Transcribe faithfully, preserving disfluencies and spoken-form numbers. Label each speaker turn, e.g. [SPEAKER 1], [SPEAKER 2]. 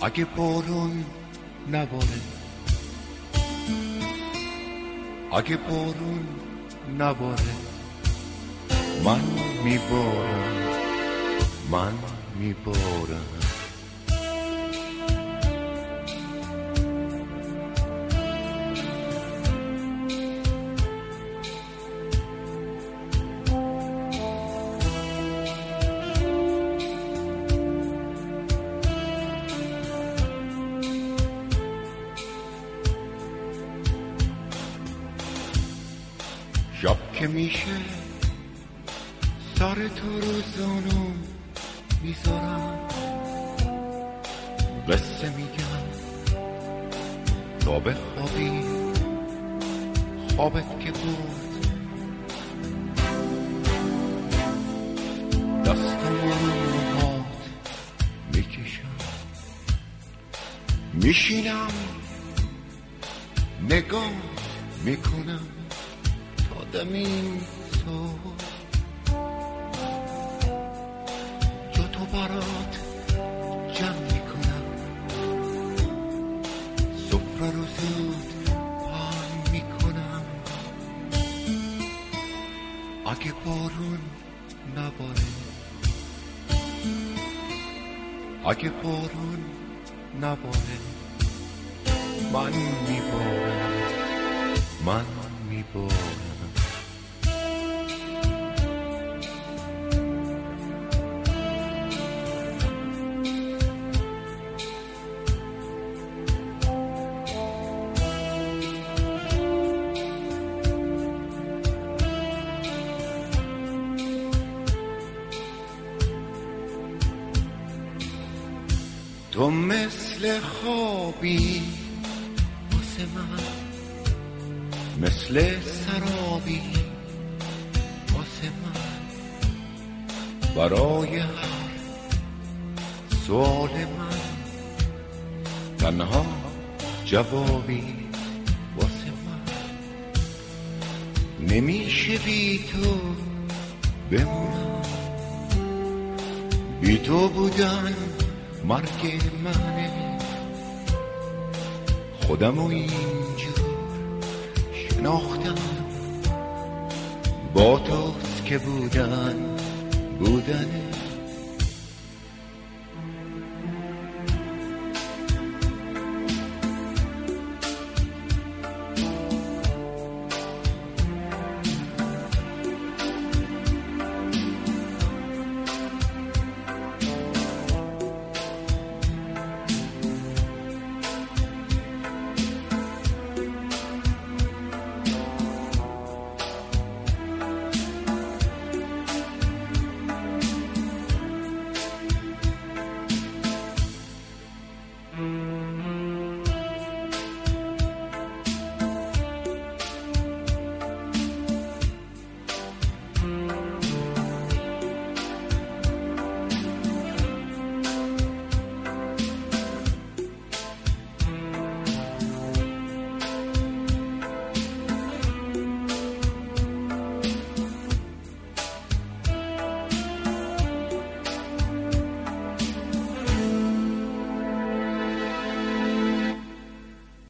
[SPEAKER 1] اگه بارون نباره، اگه بارون نباره، من میبارم، من میبارم. شب که میشه سر تو رو زانم میذارم، قصه میگم تا بخوابی، خوابت که بود دستم رو موهات میکشم، میشینم نگاه میکنم تا دمین صبح، جا تو برات جمع میکنم، سفره رو زود پهن میکنم. اگه بارون نباره، اگه بارون نباره، من میبارم، من میبارم. تو مثل خوابی واسه من، مثل سرابی واسه من، برای هر سوال من تنها جوابی واسه من. نمیشه بی تو بمونم، بی تو بودن مرگ منه، خودمو اینجور شناختم، با توست که بودن بودنه.